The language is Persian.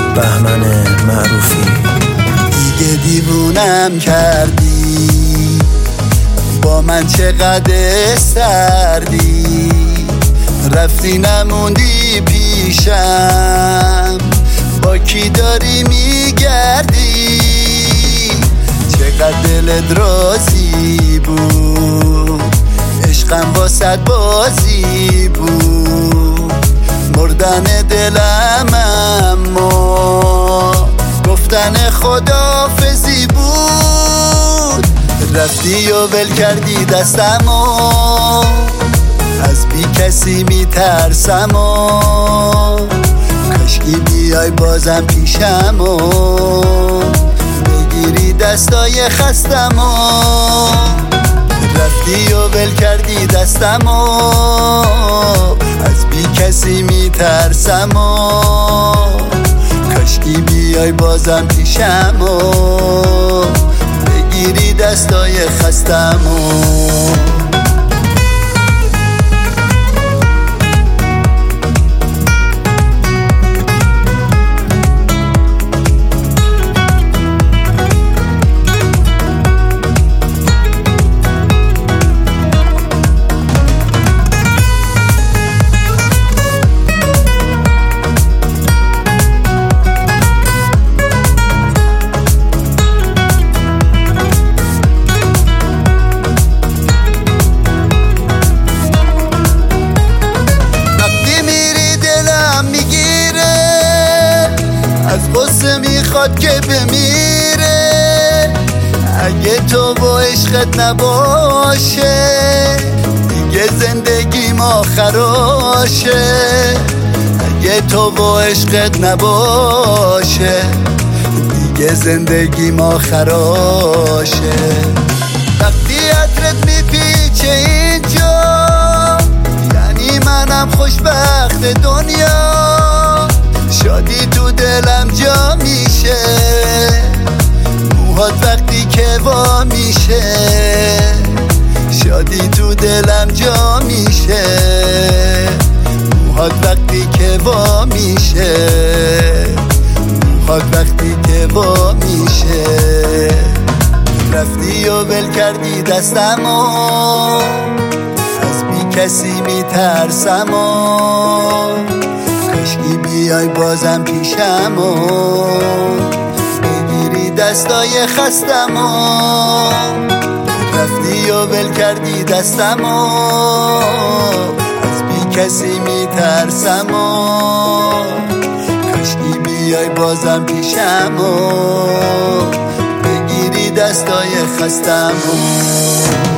بهمن معروفی. دیگه دیوونم کردی، با من چقدر سردی، رفتی نموندی پیشم، با کی داری میگردی؟ چقدر دلت راضی بود، عشقم واسد بازی بود، مردن دلم اما گفتن خداحافظی بود. رفتی و ول کردی دستمو، از بی کسی میترسمو، کاشکی بیای بازم پیشمو، بگیری دستای خستمو. رفتی و ول کردی دستمو، از بی کسی میترسمو، کاشکی بیای بازم پیشمو، بگیری دستای خستمو. از غصه میخواد که بمیره، اگه تو با عشقت نباشه دیگه زندگیم آخراشه. اگه تو با عشقت نباشه دیگه زندگیم آخراشه. وقتی عطرت میپیچه اینجا یعنی منم خوشبخت دنیا، شادی تو دلم جا میشه، موهات وقتی که وا میشه، شادی تو دلم جا میشه، موهات وقتی که وا میشه، موهات وقتی که وا میشه. رفتی و ول کردی دستمو، از بی کسی میترسمو، کاشکی بیای بازم پیشمو، بگیری دستای خستمو. رفتی و ول کردی دستمو، از بی کسی میترسمو، کاشکی بیای بازم پیشمو، بگیری دستای خستمو.